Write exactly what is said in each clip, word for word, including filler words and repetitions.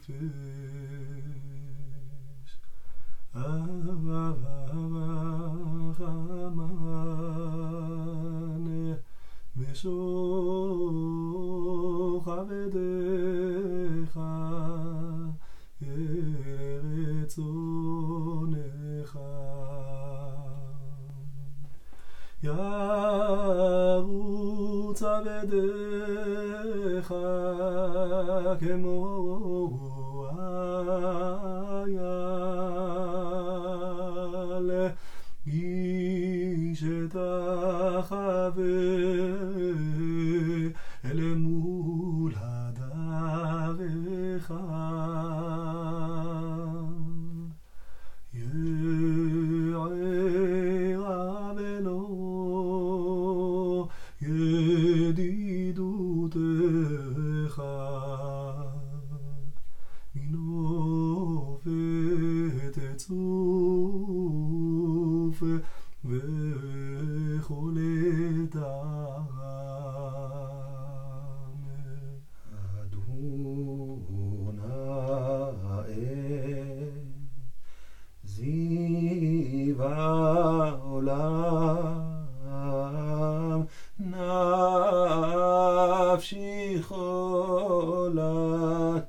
Aman משוך עבדיך אל רצונך. ירוץ עבדיך כמו אייל, איש תחווה אל מול הדרך. יערה ולא ידידותך, מנופת צוף וכל דם. זיו העולם נפשי חולת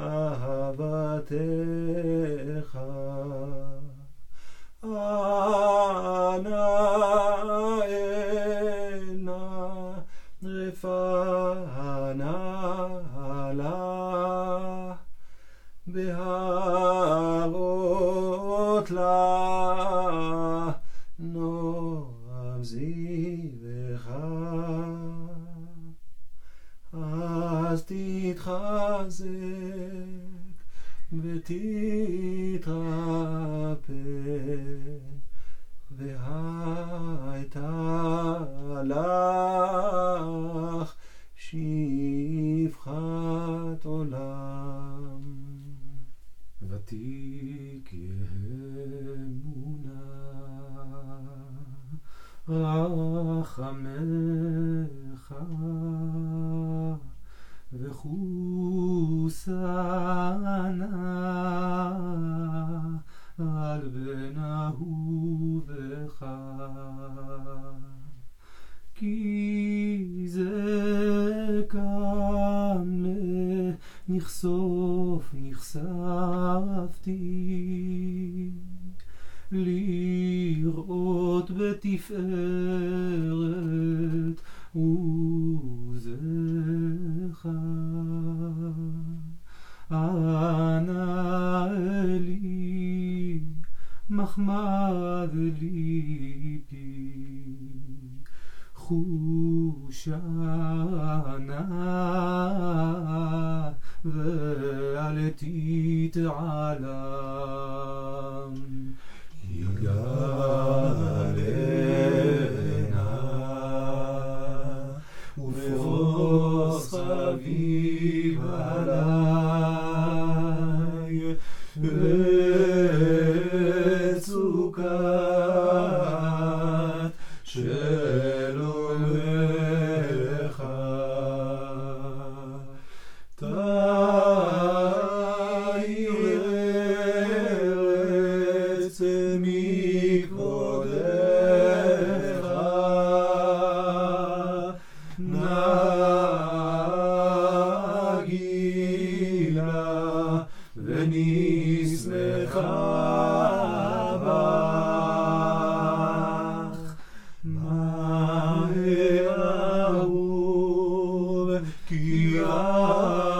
אהבתך. אנא אלה רפנה לה בהרות לה נועם זיווך. אז תתחזק ותתרפא, והייתה לך שפחת עולם. ותיק יהמונה רחמך, וחוסנה על בן אהובך. כי זה כאן לנחשוף נחשפתי, לראות בתפארת עוזך. אנא אלי מחמד ליבי, חושנה ואל תתעלם. יגאלנה ופרוס חביב עלי וצוקת שלומך. תאיר ארץ מכבודך, נגילה ונשמחה בך. מה אהוב כי